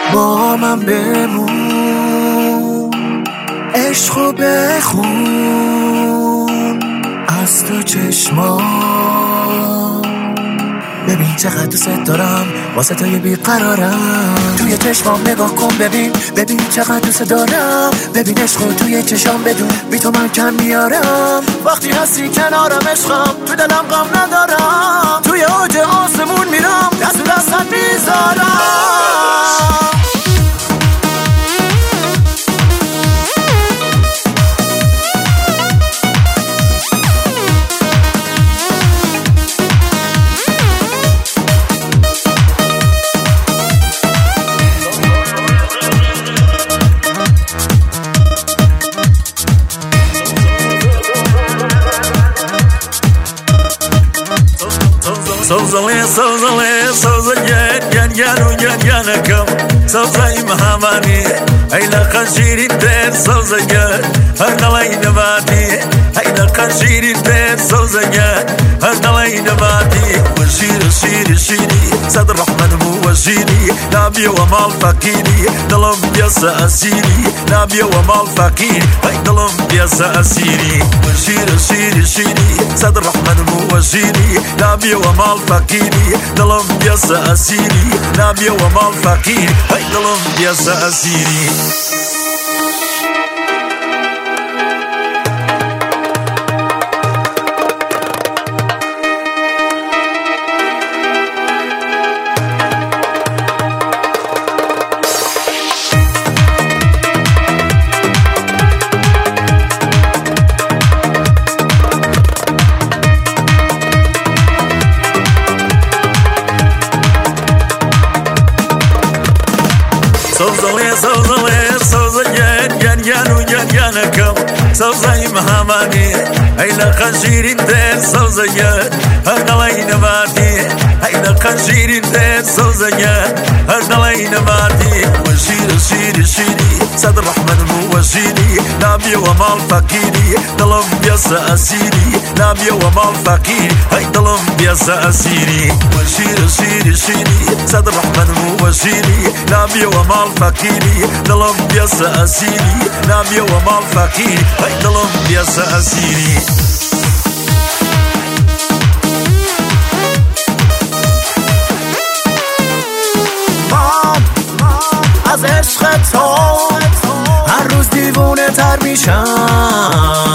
با من بمون، عشقو بخون از تو چشمان. ببین چقدر دوست دارم، واسه تو یه بیقرارم. توی چشمام نگاه کن، ببین چقدر دوست دارم. ببین عشقو توی چشام بدون، بی تو من کم میارم. وقتی هستی کنارم عشقم، تو دلم غم ندارم. توی اوج آسمون میرم، دست دستت میذارم. سوزنكم سوزي مهاماني هيلا خنشيري دير سوزنك هرنالي نباتي هيلا خنشيري دير سوزنك هرنالي نباتي وشيري شيري شيري سيد الرحمن مو وشيري نابي ومال فقيري دلم بيسا أسيري نابي ومال فقير هاي دلم بيسا أسيري وشيري شيري شيري سيد الرحمن مو وشيري نابي ومال فقيري دلم بيسا أسيري نابي ومال فقير هاي دلم بيسا أسيري سوزي مهاماني هيلا خنشيري دير سوزيات هرنالي نباتي هيلا خنشيري دير سوزيات هرنالي نباتي وشيري شيري شيري سيد الرحمن مو وشيري نابي ومال فقيري دلم بيسا أسيري نابي ومال فقير هاي دلم بيسا أسيري وشيري شيري شيري سيد الرحمن مو وشيري نابي ومال فقيري دلم بيسا أسيري نابي ومال فقير هاي دلم بيسا أسيري از عشق تو هر روز دیوونه تر میشم.